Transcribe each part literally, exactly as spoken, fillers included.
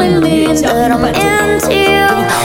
telling me that I'm into you.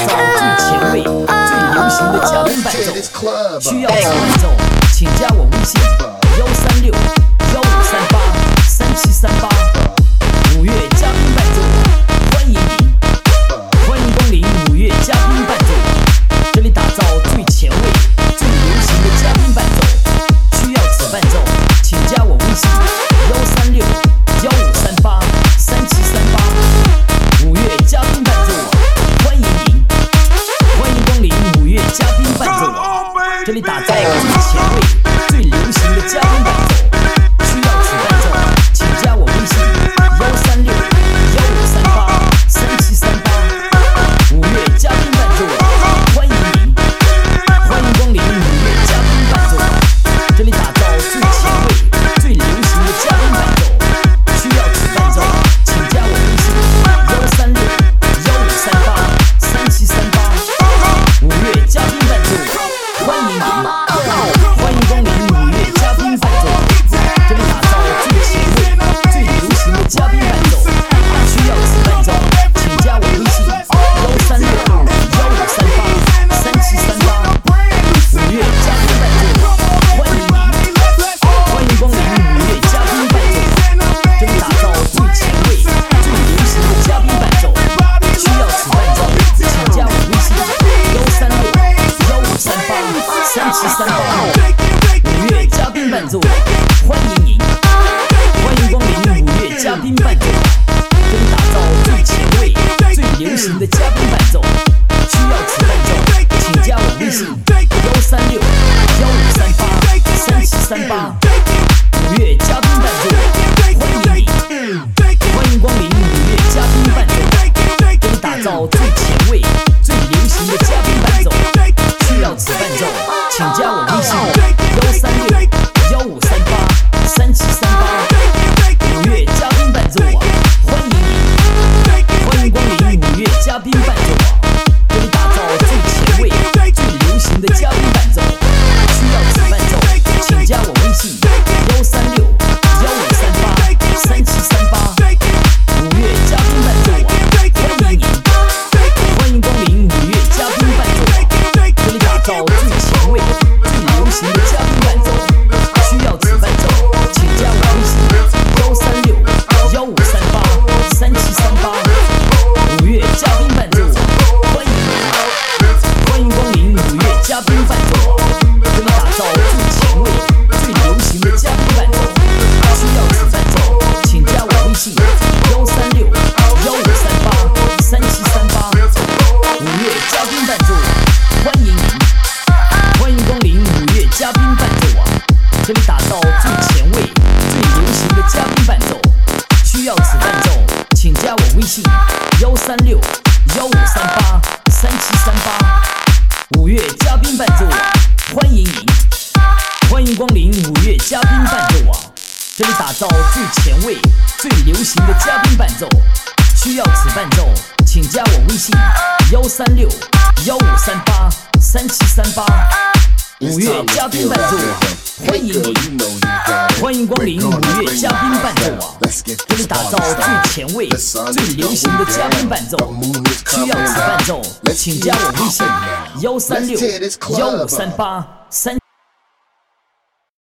Hello, 最流行的嘉宾伴奏，需要此伴奏，请加我微信幺三六幺五三八三七三八。五月嘉宾伴奏，欢迎您，欢迎光临五月嘉宾伴奏，这里打造最前卫、最流行的嘉宾伴奏，需要此伴奏，请加我微信幺三六幺五三八三七三八。五月嘉宾伴奏，欢迎您，欢迎光临五月嘉宾伴奏网，这里打造最前卫、最流行的嘉宾伴奏，需要此伴奏，请加我微信幺三六幺五三八三七三八。五月嘉宾伴奏网，欢迎您，欢迎光临五月嘉宾伴奏网，这里打造最前卫、最流行的嘉宾伴奏，需要此伴奏，请加我微信幺三六幺五三八三七三八。五月嘉宾伴奏网，欢迎您，欢迎光临五月嘉宾伴奏网，这里打造最前卫、最流行的嘉宾伴奏，需要此伴奏，请加我微信幺三六幺五三八三七三八。五月嘉宾伴奏网，欢迎您，欢迎光临五月嘉宾伴奏网，这里打造最前卫、最流行的嘉宾伴奏，需要此伴奏，请加我微信幺三六幺五三八三七三八。五月嘉宾伴奏网，欢迎您，欢迎光临五月嘉宾伴奏网，这里打造最前卫、最流行的嘉宾伴奏，需要此伴奏，请加我微信幺三六幺五三八三七三八。五月嘉宾伴奏网，欢迎您，欢迎光临五月嘉宾伴奏网，这里打造最前卫、最流行的嘉宾伴奏，需要此伴奏，请加我微信幺三六幺五三八三七三八。五月嘉宾伴奏网，欢迎您，欢迎光临五月嘉宾伴奏网，这里打造最前卫、最流行的嘉宾伴奏，需要此伴奏，请加我微信幺三六幺五三八三七三八。五月嘉宾伴奏网，欢迎您，欢迎光临五月嘉宾伴奏网，这里打造最前卫、最流行的嘉宾伴奏，需要此伴奏，请加我微信幺三六幺五三八三七三八。五月嘉宾伴奏网，欢迎您，欢迎光临五月嘉宾伴奏网，这里打造最前卫、最流行的嘉宾伴奏，需要此伴奏，请加我微信幺三六幺五三八三七三八。五月嘉宾伴奏网，欢迎您，欢迎光临五月嘉宾伴奏网，这里打造最前卫、最流行的嘉宾伴奏，需要此伴奏，请加我微信幺三六幺五三八三七三八。五月嘉宾伴奏网，欢迎您，欢迎光临五月嘉宾伴奏网，这里打造最前卫、最流行的嘉宾伴奏，需要此伴奏，请加我微信幺三六幺五三八三七三八。五月嘉宾伴奏网，欢迎您，欢迎光临五月嘉宾伴奏网，这里打造最前卫、最流行的嘉宾伴奏，需要此伴奏，请加我微信幺三六幺五三八三。